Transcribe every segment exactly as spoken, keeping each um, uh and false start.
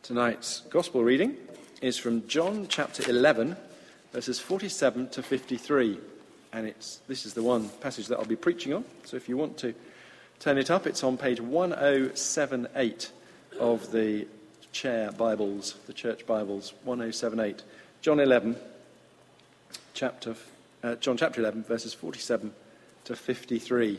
Tonight's Gospel reading is from John chapter eleven, verses forty-seven to fifty-three. And it's this is the one passage that I'll be preaching on. So if you want to turn it up, it's on page one oh seven eight of the chair Bibles, the church Bibles, one oh seven eight. John eleven, chapter, uh, John chapter eleven, verses forty-seven to fifty-three.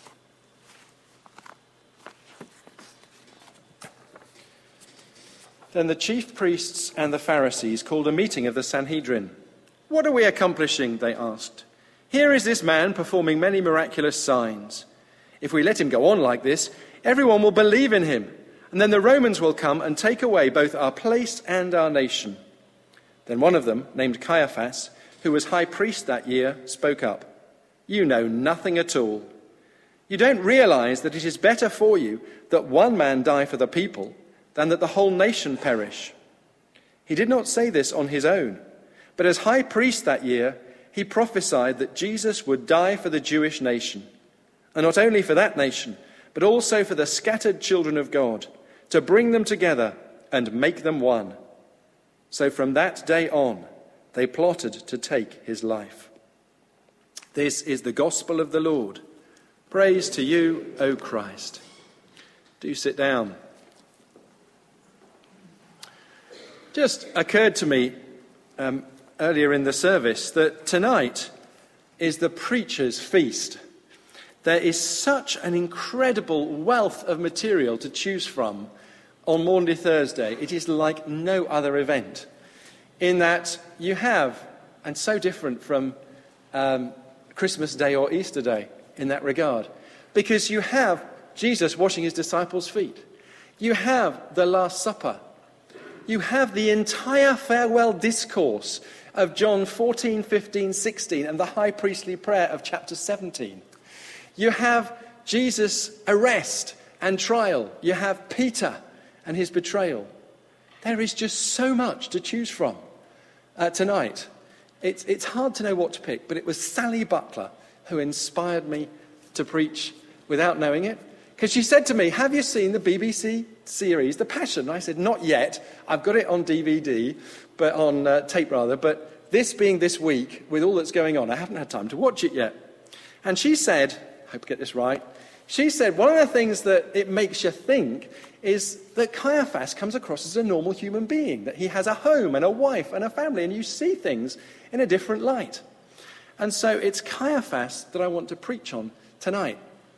Then the chief priests and the Pharisees called a meeting of the Sanhedrin. "What are we accomplishing?" they asked. "Here is this man performing many miraculous signs. If we let him go on like this, everyone will believe in him, and then the Romans will come and take away both our place and our nation." Then one of them, named Caiaphas, who was high priest that year, spoke up. "You know nothing at all. You don't realize that it is better for you that one man die for the people than that the whole nation perish." He did not say this on his own, but as high priest that year, he prophesied that Jesus would die for the Jewish nation, and not only for that nation, but also for the scattered children of God, to bring them together and make them one. So from that day on, they plotted to take his life. This is the gospel of the Lord. Praise to you, O Christ. Do sit down. Just occurred to me um, earlier in the service that tonight is the preacher's feast. There is such an incredible wealth of material to choose from on Maundy Thursday. It is like no other event in that you have, and so different from um, Christmas Day or Easter Day in that regard, because you have Jesus washing his disciples' feet. You have the Last Supper. You have the entire farewell discourse of John fourteen, fifteen, sixteen and the high priestly prayer of chapter seventeen. You have Jesus' arrest and trial. You have Peter and his betrayal. There is just so much to choose from uh, tonight. It's, it's hard to know what to pick, but it was Sally Butler who inspired me to preach without knowing it. Because she said to me, "Have you seen the B B C series, The Passion?" And I said, "Not yet. I've got it on D V D, but on uh, tape rather. But this being this week, with all that's going on, I haven't had time to watch it yet." And she said, I hope I get this right, she said, one of the things that it makes you think is that Caiaphas comes across as a normal human being, that he has a home and a wife and a family, and you see things in a different light. And so it's Caiaphas that I want to preach on tonight.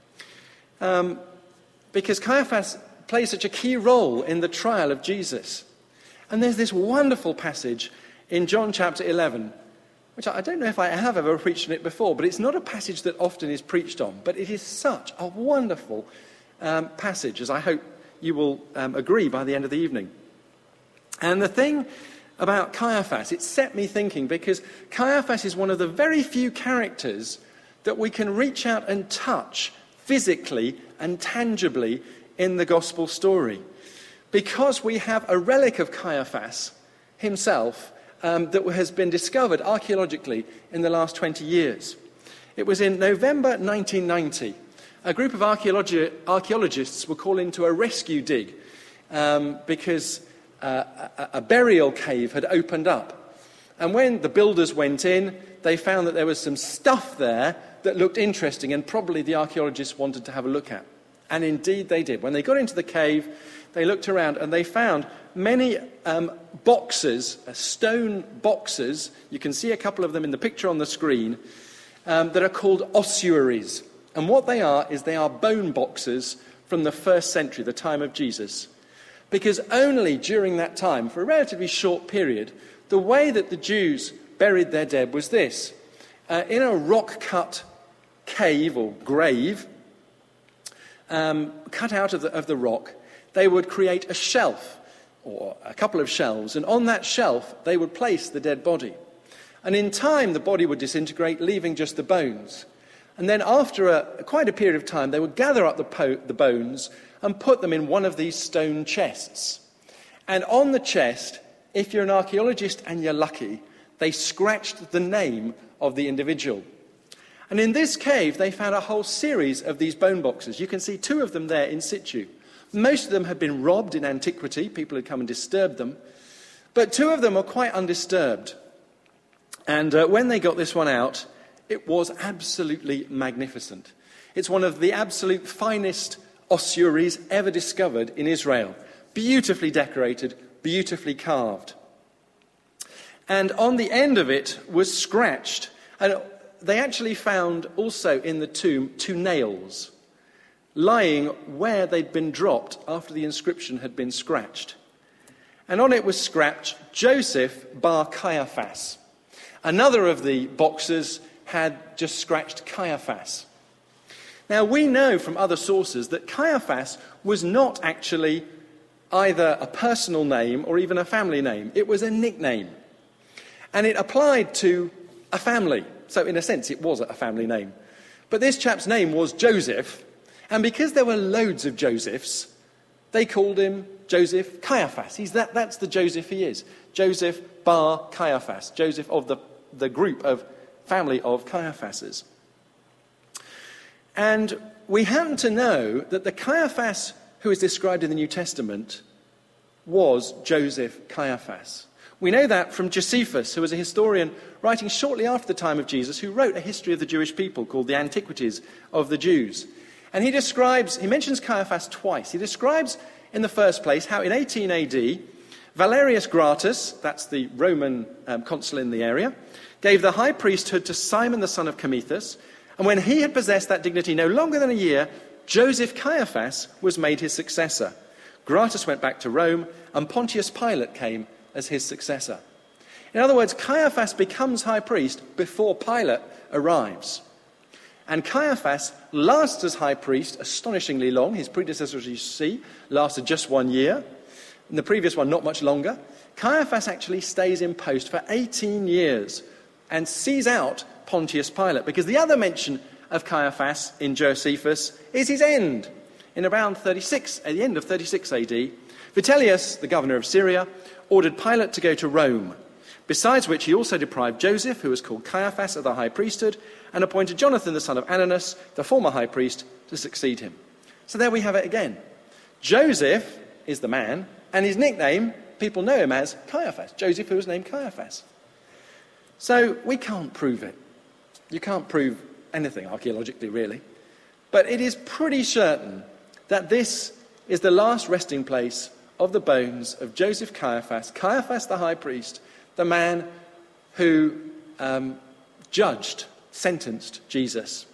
Um, because Caiaphas plays such a key role in the trial of Jesus. And there's this wonderful passage in John chapter eleven, which I don't know if I have ever preached on it before, but it's not a passage that often is preached on, but it is such a wonderful um, passage, as I hope you will um, agree by the end of the evening. And the thing about Caiaphas, it set me thinking, because Caiaphas is one of the very few characters that we can reach out and touch physically and tangibly in the gospel story, because we have a relic of Caiaphas himself um, that has been discovered archaeologically in the last twenty years. It was in November nineteen ninety. A group of archaeologi- archaeologists were called into a rescue dig um, because uh, a, a burial cave had opened up. And when the builders went in, they found that there was some stuff there that looked interesting and probably the archaeologists wanted to have a look at. And indeed they did. When they got into the cave, they looked around and they found many um, boxes, uh, stone boxes. You can see a couple of them in the picture on the screen, um, that are called ossuaries. And what they are is they are bone boxes from the first century, the time of Jesus. Because only during that time, for a relatively short period, the way that the Jews buried their dead was this. Uh, in a rock-cut cave or grave, um, cut out of the, of the rock, they would create a shelf or a couple of shelves, and on that shelf they would place the dead body. And in time the body would disintegrate, leaving just the bones. And then after a, quite a period of time, they would gather up the, po- the bones and put them in one of these stone chests. And on the chest, if you're an archaeologist and you're lucky, they scratched the name of the individual. And in this cave, they found a whole series of these bone boxes. You can see two of them there in situ. Most of them had been robbed in antiquity. People had come and disturbed them. But two of them were quite undisturbed. And uh, when they got this one out, it was absolutely magnificent. It's one of the absolute finest ossuaries ever discovered in Israel. Beautifully decorated, beautifully carved. And on the end of it was scratched. And they actually found also in the tomb two nails lying where they'd been dropped after the inscription had been scratched. And on it was scratched Joseph bar Caiaphas. Another of the boxes had just scratched Caiaphas. Now, we know from other sources that Caiaphas was not actually either a personal name or even a family name. It was a nickname. And it applied to a family. So, in a sense, it was a family name. But this chap's name was Joseph. And because there were loads of Josephs, they called him Joseph Caiaphas. He's that, that's the Joseph he is. Joseph bar Caiaphas. Joseph of the, the group of family of Caiaphases. And we happen to know that the Caiaphas who is described in the New Testament was Joseph Caiaphas. We know that from Josephus, who was a historian writing shortly after the time of Jesus, who wrote a history of the Jewish people called the Antiquities of the Jews. And he describes, he mentions Caiaphas twice. He describes, in the first place, how in eighteen A D, Valerius Gratus, that's the Roman um, consul in the area, gave the high priesthood to Simon the son of Camithus, and when he had possessed that dignity no longer than a year, Joseph Caiaphas was made his successor. Gratus went back to Rome, and Pontius Pilate came as his successor. In other words, Caiaphas becomes high priest before Pilate arrives. And Caiaphas lasts as high priest astonishingly long. His predecessor, as you see, lasted just one year. And the previous one, not much longer. Caiaphas actually stays in post for eighteen years and sees out Pontius Pilate, because the other mention of Caiaphas in Josephus is his end. In around thirty-six, at the end of thirty-six A D, Vitellius, the governor of Syria, ordered Pilate to go to Rome, besides which he also deprived Joseph, who was called Caiaphas, of the high priesthood, and appointed Jonathan, the son of Ananus, the former high priest, to succeed him. So there we have it again. Joseph is the man, and his nickname, people know him as Caiaphas. Joseph, who was named Caiaphas. So we can't prove it. You can't prove anything archaeologically, really. But it is pretty certain that this is the last resting place of the bones of Joseph Caiaphas, Caiaphas the high priest, the man who um, judged, sentenced Jesus.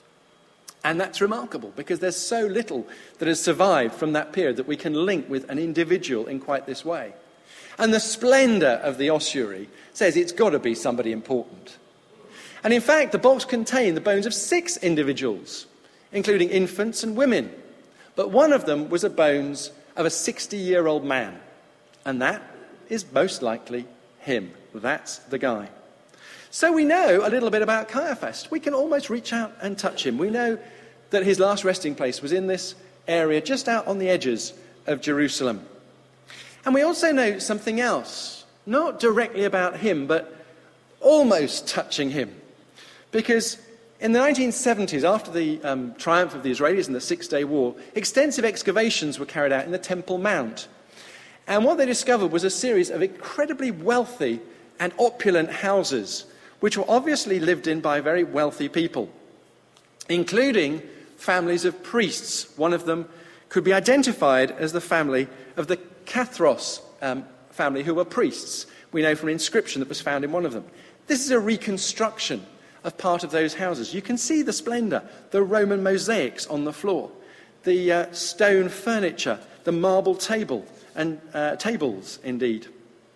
And that's remarkable, because there's so little that has survived from that period that we can link with an individual in quite this way. And the splendour of the ossuary says it's got to be somebody important. And in fact, the box contained the bones of six individuals, including infants and women. But one of them was the bones of a sixty-year-old man. And that is most likely him. That's the guy. So we know a little bit about Caiaphas. We can almost reach out and touch him. We know that his last resting place was in this area just out on the edges of Jerusalem. And we also know something else, not directly about him, but almost touching him. Because in the nineteen seventies, after the um, triumph of the Israelis in the Six-Day War, extensive excavations were carried out in the Temple Mount. And what they discovered was a series of incredibly wealthy and opulent houses, which were obviously lived in by very wealthy people, including families of priests. One of them could be identified as the family of the Cathros um, family, who were priests. We know from an inscription that was found in one of them. This is a reconstruction of part of those houses. You can see the splendour, the Roman mosaics on the floor, the uh, stone furniture, the marble table, and uh, tables, indeed.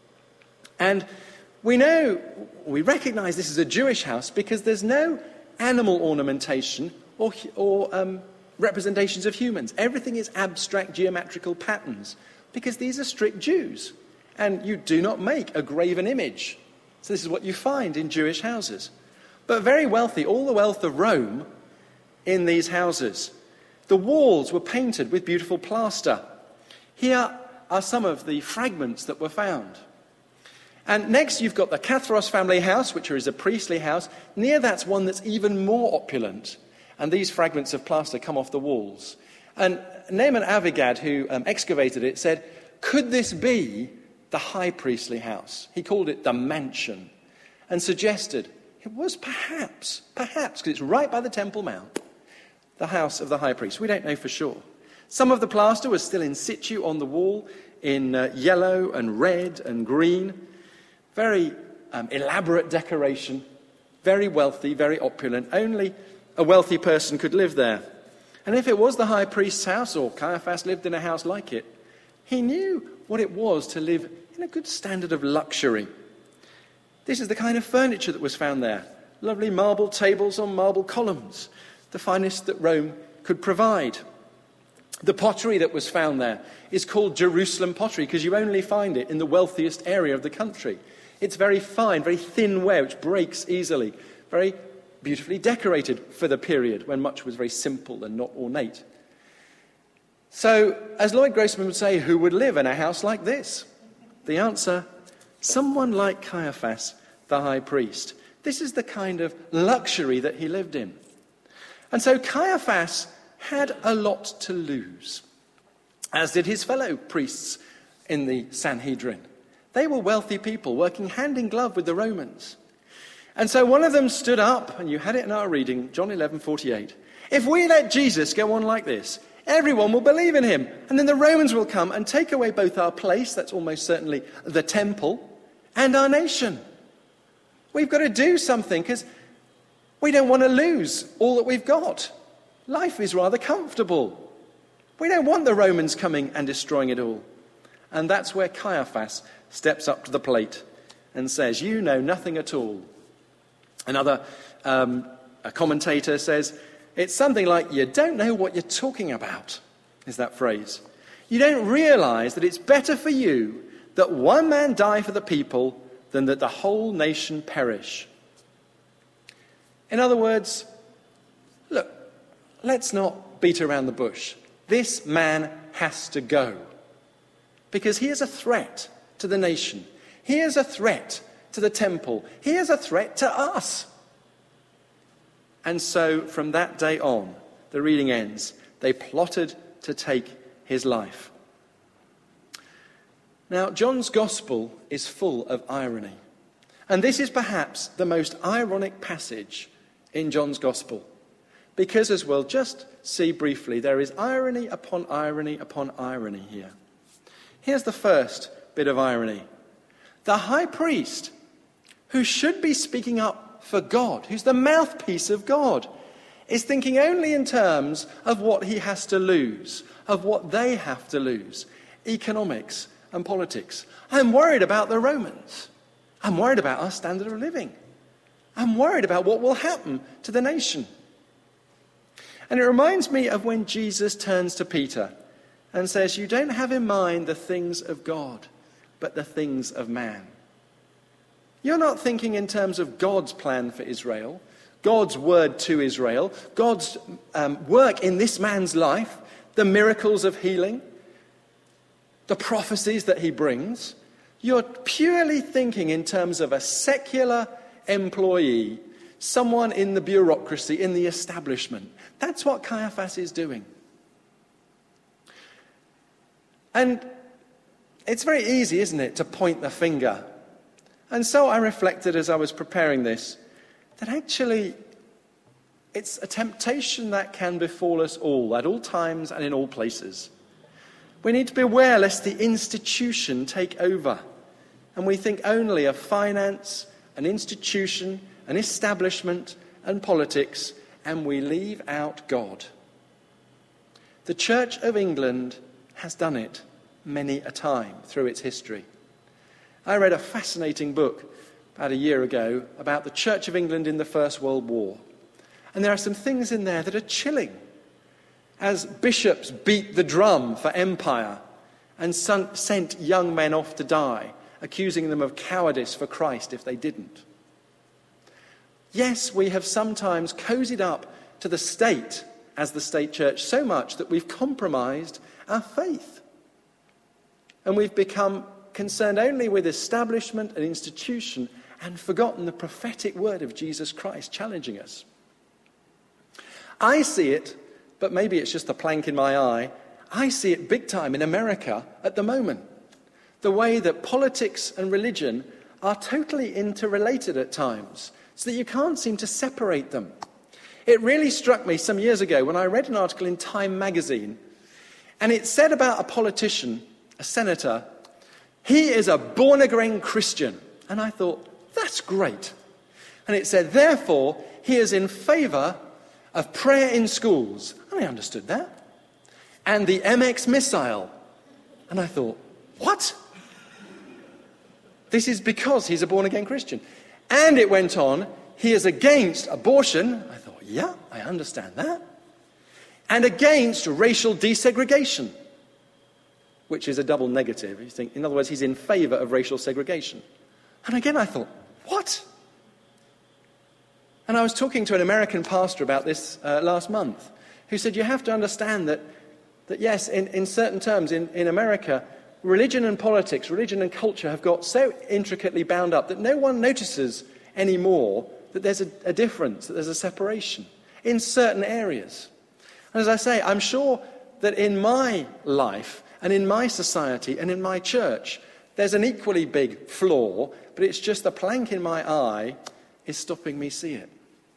And we know, we recognise this as a Jewish house because there's no animal ornamentation or, or um, representations of humans. Everything is abstract geometrical patterns because these are strict Jews. And you do not make a graven image. So this is what you find in Jewish houses. But very wealthy, all the wealth of Rome in these houses. The walls were painted with beautiful plaster. Here are some of the fragments that were found. And next you've got the Cathros family house, which is a priestly house. Near that's one that's even more opulent. And these fragments of plaster come off the walls. And Naaman Avigad, who um, excavated it, said, could this be the high priestly house? He called it the mansion and suggested it was perhaps, perhaps, because it's right by the Temple Mount, the house of the high priest. We don't know for sure. Some of the plaster was still in situ on the wall in uh, yellow and red and green. Very um, elaborate decoration, very wealthy, very opulent. Only a wealthy person could live there. And if it was the high priest's house, or Caiaphas lived in a house like it, he knew what it was to live in a good standard of luxury. This is the kind of furniture that was found there. Lovely marble tables on marble columns, the finest that Rome could provide. The pottery that was found there is called Jerusalem pottery because you only find it in the wealthiest area of the country. It's very fine, very thin ware, which breaks easily, very beautifully decorated for the period when much was very simple and not ornate. So, as Lloyd Grossman would say, who would live in a house like this? The answer, someone like Caiaphas, the high priest. This is the kind of luxury that he lived in. And so Caiaphas had a lot to lose, as did his fellow priests in the Sanhedrin. They were wealthy people working hand in glove with the Romans. And so one of them stood up, and you had it in our reading, John eleven forty-eight. If we let Jesus go on like this, everyone will believe in him, and then the Romans will come and take away both our place, that's almost certainly the temple, and our nation. We've got to do something because we don't want to lose all that we've got. Life is rather comfortable. We don't want the Romans coming and destroying it all. And that's where Caiaphas steps up to the plate and says, you know nothing at all. Another um, a commentator says, it's something like, you don't know what you're talking about, is that phrase. You don't realize that it's better for you that one man die for the people than that the whole nation perish. In other words, look, let's not beat around the bush. This man has to go because he is a threat to the nation. He is a threat to the temple. He is a threat to us. And so from that day on, the reading ends, they plotted to take his life. Now, John's Gospel is full of irony. And this is perhaps the most ironic passage in John's Gospel. Because, as we'll just see briefly, there is irony upon irony upon irony here. Here's the first bit of irony. The high priest, who should be speaking up for God, who's the mouthpiece of God, is thinking only in terms of what he has to lose, of what they have to lose, economics and politics. I'm worried about the Romans. I'm worried about our standard of living. I'm worried about what will happen to the nation. And it reminds me of when Jesus turns to Peter and says, you don't have in mind the things of God, but the things of man. You're not thinking in terms of God's plan for Israel, God's word to Israel, God's um, work in this man's life, the miracles of healing, the prophecies that he brings. You're purely thinking in terms of a secular employee, someone in the bureaucracy, in the establishment. That's what Caiaphas is doing. And it's very easy, isn't it, to point the finger. And so I reflected as I was preparing this, that actually it's a temptation that can befall us all, at all times and in all places. We need to be aware lest the institution take over, and we think only of finance, an institution, an establishment, and politics, and we leave out God. The Church of England has done it many a time through its history. I read a fascinating book about a year ago about the Church of England in the First World War. And there are some things in there that are chilling. As bishops beat the drum for empire and son- sent young men off to die, accusing them of cowardice for Christ if they didn't. Yes, we have sometimes cozied up to the state as the state church so much that we've compromised our faith. And we've become concerned only with establishment and institution and forgotten the prophetic word of Jesus Christ challenging us. I see it but maybe it's just a plank in my eye. I see it big time in America at the moment. The way that politics and religion are totally interrelated at times, so that you can't seem to separate them. It really struck me some years ago when I read an article in Time magazine, and it said about a politician, a senator, he is a born-again Christian. And I thought, that's great. And it said, therefore, he is in favour of prayer in schools. And I understood that. And the M X missile. And I thought, what? This is because he's a born-again Christian. And it went on, he is against abortion. I thought, yeah, I understand that. And against racial desegregation, which is a double negative. You think, in other words, he's in favour of racial segregation. And again, I thought, what? And I was talking to an American pastor about this uh, last month, who said, you have to understand that, that yes, in, in certain terms, in, in America, religion and politics, religion and culture have got so intricately bound up that no one notices anymore that there's a, a difference, that there's a separation in certain areas. And as I say, I'm sure that in my life and in my society and in my church, there's an equally big flaw, but it's just the plank in my eye is stopping me see it.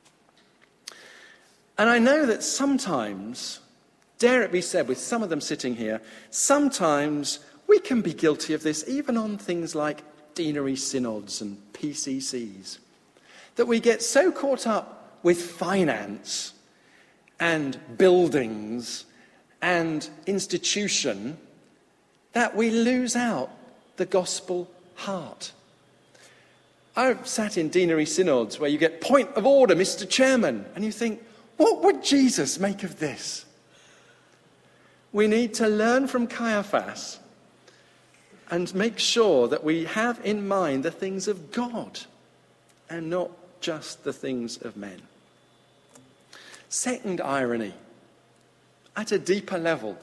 And I know that sometimes, dare it be said with some of them sitting here, sometimes we can be guilty of this even on things like deanery synods and P C Cs, that we get so caught up with finance and buildings and institution that we lose out the gospel heart. I've sat in deanery synods where you get point of order, Mister Chairman, and you think, what would Jesus make of this? We need to learn from Caiaphas and make sure that we have in mind the things of God and not just the things of men. Second irony, at a deeper level.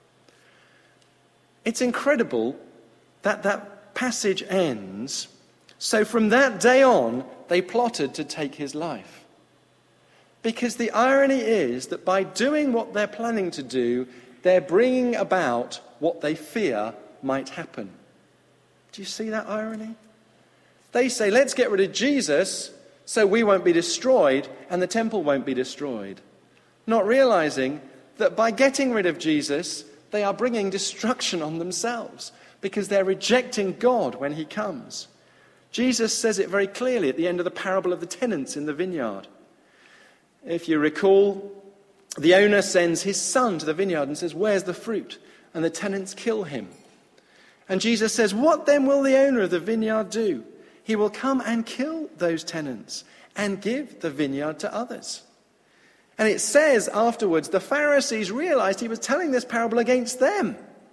It's incredible that that passage ends. So from that day on, they plotted to take his life. Because the irony is that by doing what they're planning to do, they're bringing about what they fear might happen. Do you see that irony? They say, let's get rid of Jesus so we won't be destroyed and the temple won't be destroyed. Not realizing that by getting rid of Jesus, they are bringing destruction on themselves because they're rejecting God when he comes. Jesus says it very clearly at the end of the parable of the tenants in the vineyard. If you recall, the owner sends his son to the vineyard and says, where's the fruit? And the tenants kill him. And Jesus says, what then will the owner of the vineyard do? He will come and kill those tenants and give the vineyard to others. And it says afterwards, the Pharisees realized he was telling this parable against them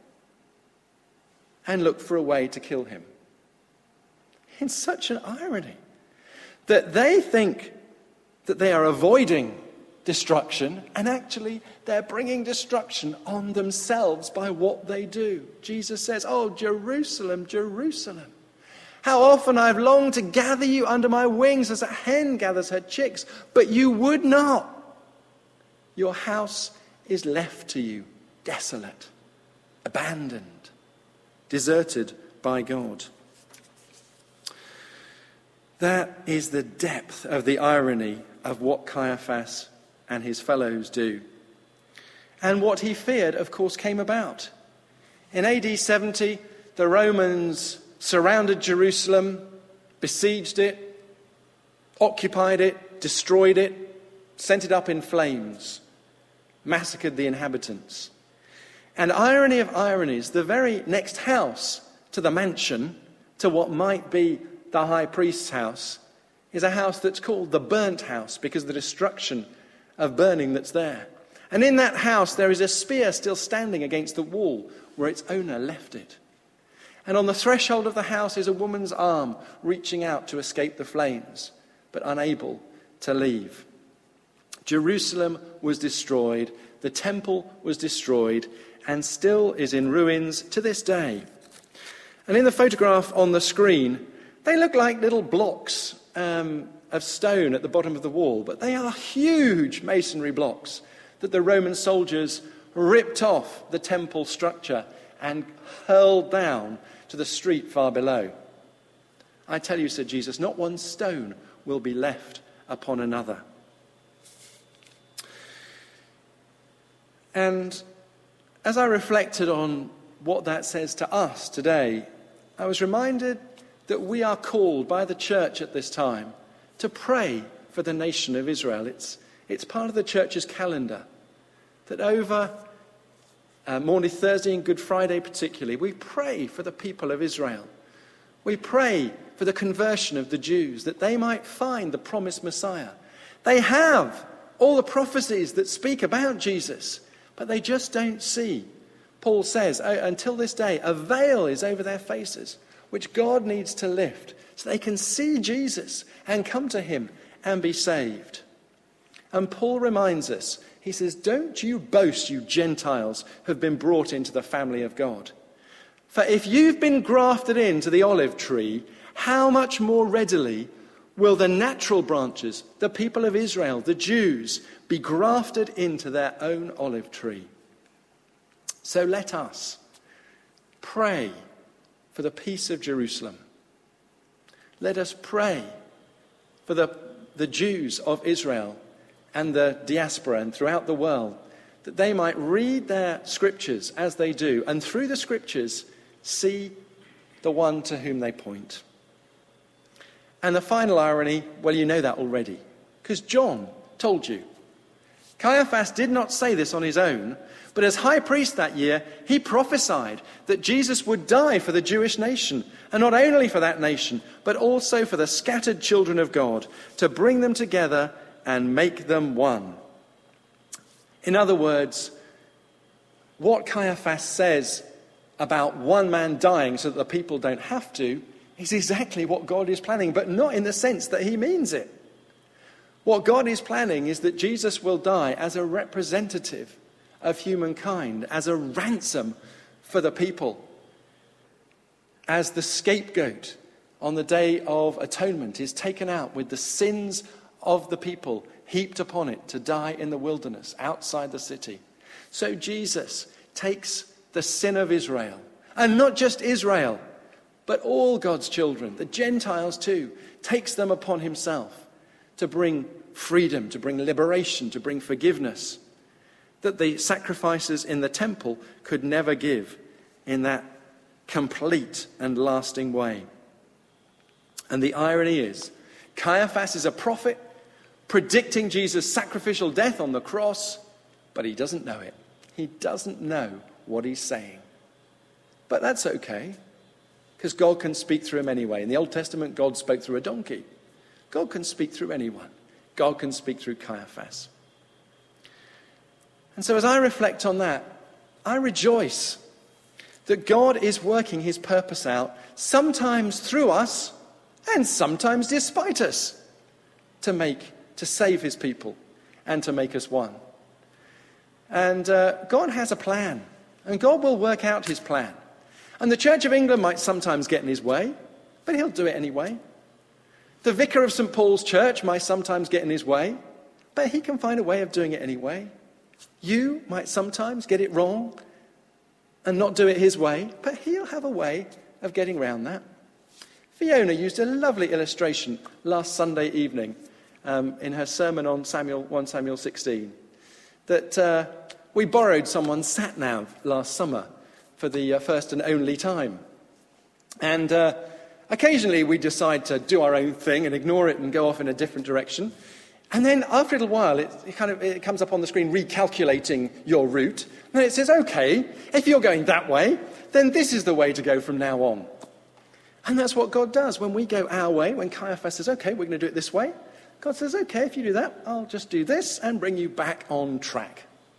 and looked for a way to kill him. It's such an irony that they think that they are avoiding destruction, and actually they're bringing destruction on themselves by what they do. Jesus says, oh, Jerusalem, Jerusalem, how often I've longed to gather you under my wings as a hen gathers her chicks, but you would not. Your house is left to you desolate, abandoned, deserted by God. That is the depth of the irony of what Caiaphas and his fellows do. And what he feared, of course, came about. In A D seventy, the Romans surrounded Jerusalem, besieged it, occupied it, destroyed it, sent it up in flames, massacred the inhabitants. And irony of ironies, the very next house to the mansion, to what might be the high priest's house, is a house that's called the burnt house because of the destruction of burning that's there. And in that house there is a spear still standing against the wall where its owner left it. And on the threshold of the house is a woman's arm reaching out to escape the flames, but unable to leave. Jerusalem was destroyed, the temple was destroyed, and still is in ruins to this day. And in the photograph on the screen, they look like little blocks um, of stone at the bottom of the wall, but they are huge masonry blocks that the Roman soldiers ripped off the temple structure and hurled down to the street far below. I tell you, said Jesus, not one stone will be left upon another. And as I reflected on what that says to us today, I was reminded that we are called by the church at this time to pray for the nation of Israel. It's, it's part of the church's calendar that over uh, Maundy Thursday and Good Friday particularly, we pray for the people of Israel. We pray for the conversion of the Jews, that they might find the promised Messiah. They have all the prophecies that speak about Jesus, but they just don't see. Paul says, oh, until this day, a veil is over their faces, which God needs to lift, so they can see Jesus and come to him and be saved. And Paul reminds us, he says, don't you boast, you Gentiles who have been brought into the family of God. For if you've been grafted into the olive tree, how much more readily will the natural branches, the people of Israel, the Jews, be grafted into their own olive tree? So let us pray for the peace of Jerusalem. Let us pray for the, the Jews of Israel and the diaspora and throughout the world, that they might read their scriptures as they do, and through the scriptures see the one to whom they point. And the final irony, well, you know that already, because John told you. Caiaphas did not say this on his own, but as high priest that year, he prophesied that Jesus would die for the Jewish nation, and not only for that nation, but also for the scattered children of God, to bring them together and make them one. In other words, what Caiaphas says about one man dying so that the people don't have to is exactly what God is planning, but not in the sense that he means it. What God is planning is that Jesus will die as a representative of humankind, as a ransom for the people, as the scapegoat on the day of atonement is taken out with the sins of the people heaped upon it to die in the wilderness outside the city. So Jesus takes the sin of Israel, and not just Israel, but all God's children, the Gentiles too, takes them upon himself to bring freedom, to bring liberation, to bring forgiveness that the sacrifices in the temple could never give in that complete and lasting way. And the irony is, Caiaphas is a prophet predicting Jesus' sacrificial death on the cross, but he doesn't know it. He doesn't know what he's saying. But that's okay, because God can speak through him anyway. In the Old Testament, God spoke through a donkey. God can speak through anyone. God can speak through Caiaphas. And so as I reflect on that, I rejoice that God is working his purpose out, sometimes through us and sometimes despite us, to make, to save his people and to make us one. And uh, God has a plan, and God will work out his plan. And the Church of England might sometimes get in his way, but he'll do it anyway. The vicar of Saint Paul's Church might sometimes get in his way, but he can find a way of doing it anyway. You might sometimes get it wrong and not do it his way, but he'll have a way of getting around that. Fiona used a lovely illustration last Sunday evening um, in her sermon on Samuel, First Samuel sixteen, that uh, we borrowed someone's sat-nav last summer for the uh, first and only time. And uh, occasionally we decide to do our own thing and ignore it and go off in a different direction. And then after a little while, it, it kind of it comes up on the screen recalculating your route. And it says, okay, if you're going that way, then this is the way to go from now on. And that's what God does. When we go our way, when Caiaphas says, okay, we're going to do it this way, God says, okay, if you do that, I'll just do this and bring you back on track.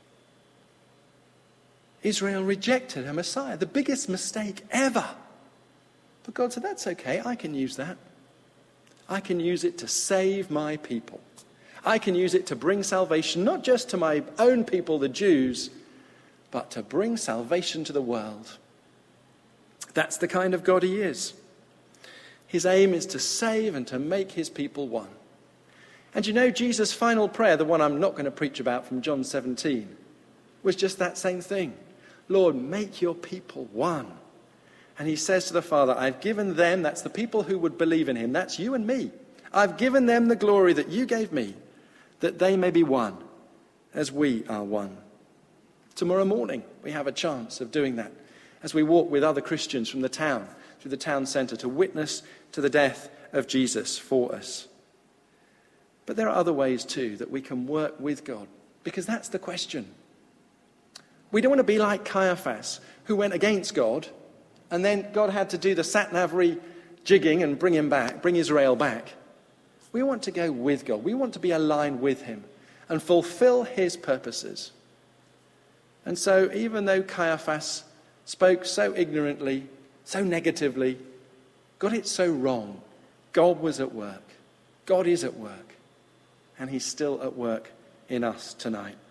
Israel rejected a Messiah, the biggest mistake ever. But God said, that's okay, I can use that. I can use it to save my people. I can use it to bring salvation, not just to my own people, the Jews, but to bring salvation to the world. That's the kind of God he is. His aim is to save and to make his people one. And you know, Jesus' final prayer, the one I'm not going to preach about from John seventeen, was just that same thing. Lord, make your people one. And he says to the Father, I've given them, that's the people who would believe in him, that's you and me. I've given them the glory that you gave me, that they may be one, as we are one. Tomorrow morning, we have a chance of doing that as we walk with other Christians from the town, through the town centre, to witness to the death of Jesus for us. But there are other ways too that we can work with God, because that's the question. We don't want to be like Caiaphas, who went against God, and then God had to do the sat-nav rejigging and bring him back, bring Israel back. We want to go with God. We want to be aligned with him and fulfill his purposes. And so even though Caiaphas spoke so ignorantly, so negatively, got it so wrong, God was at work. God is at work. And he's still at work in us tonight.